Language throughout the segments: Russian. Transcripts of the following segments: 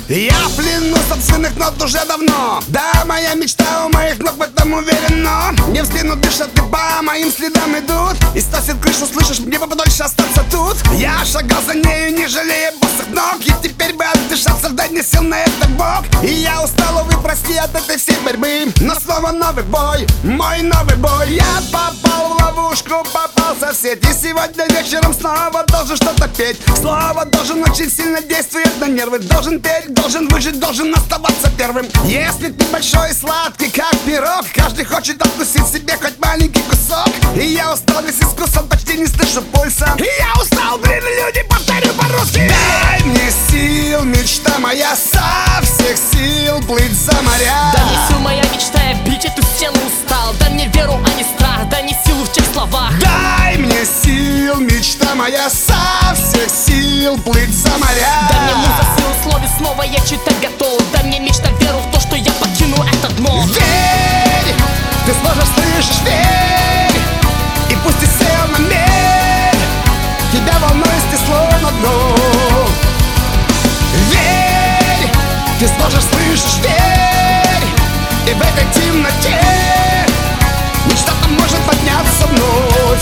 Я в плену собственных нот уже давно. Да, моя мечта у моих ног, в этом уверен, но не в спину дышат и по моим следам идут. И сносит крышу, слышишь, мне бы подольше остаться тут. Я шагал за нею, не жалея босых ног. И теперь бы отдышаться, дать мне сил на это Бог. И я устал, увы, прости, от этой всей борьбы. Но снова новый бой, мой новый бой. Я попал в ловушку, попался в сеть. И сегодня вечером снова должен что-то петь. Слово должен очень сильно действовать на нервы. Должен петь, должен выжить, должен оставаться первым. Если ты большой и сладкий, как пирог, каждый хочет откусить себе хоть маленький кусок. И я устал весь искусом, почти не слышу пульса. И я устал, блин, люди, повторю по-русски. Дай мне сил, мечта моя, со всех сил плыть за моря. Дай мне сил, моя мечта, я бить эту стену устал. Дай мне веру, а не страх, дай мне силу в тех словах. Дай мне сил, мечта моя, со всех сил плыть за моря. Дай мне муза силу в слове, снова я читать готов. Дай мне мечта, веру в то, что я покину это дно. Верь, ты сможешь, слышишь, верь. И пусть ты сел на мель, тебя волной снесло на дно. Верь, ты сможешь, слышишь, верь. И в этой темноте мечта там может подняться вновь.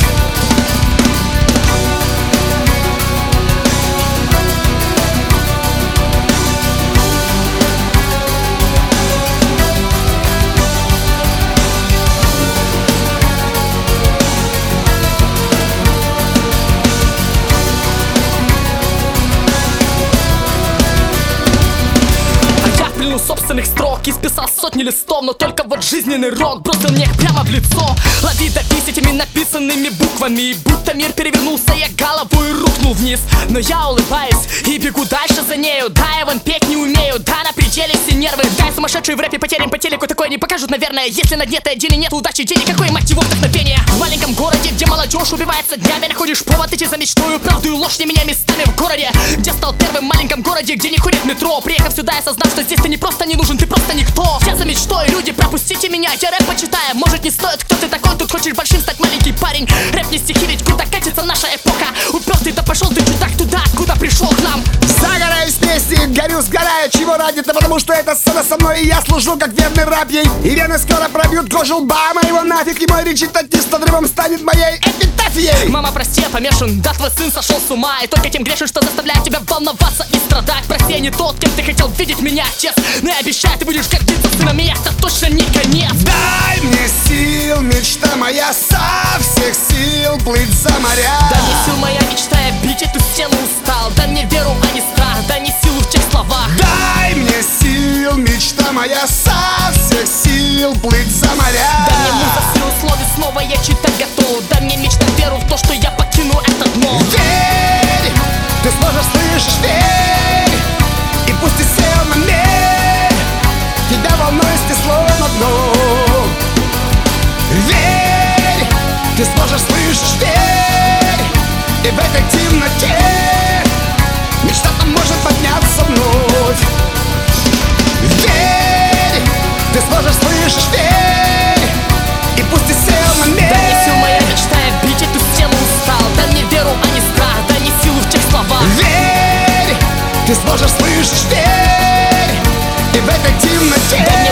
Собственных строк исписал сотни листов, но только вот жизненный рок бросил мне их прямо в лицо. Лови давись этими написанными буквами, будто мир перевернулся, я головой рухнул вниз. Но я улыбаюсь и бегу дальше за нею. Да, я вон петь не умею, да, на пределе все нервы. Да, сумасшедшие в рэпе потерян по телеку, такое не покажут, наверное. Если на дне-то деле нет удачи, денег, какой мать его вдохновение. В маленьком городе, где молодежь убивается днями, находишь повод идти за мечтою, правду и ложь, не меня местами в городе, где стал первым в маленьком городе, где не ходит метро. Приехав сюда, я осознал, что здесь ты не просто не нужен, ты просто никто. Все за мечтой, люди, пропустите меня, я рэп почитаю. Может не стоит, кто ты такой, тут хочешь большим стать маленький парень. Рэп не стихи, ведь круто катится наша эпоха. Упертый, да пошел ты чудак туда, откуда пришел к нам. Загораюсь песни, горю, сгораю, чего ради-то, потому что эта сцена со мной, и я служу как верный раб ей. И вены скоро пробьют кожу лба моего нафиг, и мой речитатив надрывом станет моей эпитафией. Мама, прости, я помешан, да твой сын сошел с ума. И только тем грешен, что заставляет тебя волноваться и страдать. Прости, я не тот, кем ты хотел видеть меня, отец. Но я обещаю, ты будешь гордиться сыном, и это точно не конец. Дай мне сил, мечта моя, со всех сил плыть за моря. Дай мне сил, моя мечта, я бить эту стену устал. Дай мне веру, а не страх, дай мне силу в тех словах. Дай мне сил, мечта моя, со всех сил плыть за моря. Дай мне муза силу в слове, снова я читать готов. Дай мне мечта, веру в то, что я покину это дно. Верь, ты сможешь, слышишь, верь. И пусть ты сел на мель, тебя волной снесло на дно. Верь, ты сможешь, слышишь, верь. И в этой темноте мечта там может подняться вновь. Верь, ты сможешь, слышишь, верь. И пусть ты сел на мель. Дай мне сил, моя мечта, я бить эту стену устал. Дай мне веру, а не страх, дай мне силу в тех словах. Верь, ты сможешь, слышишь, верь. И в этой темноте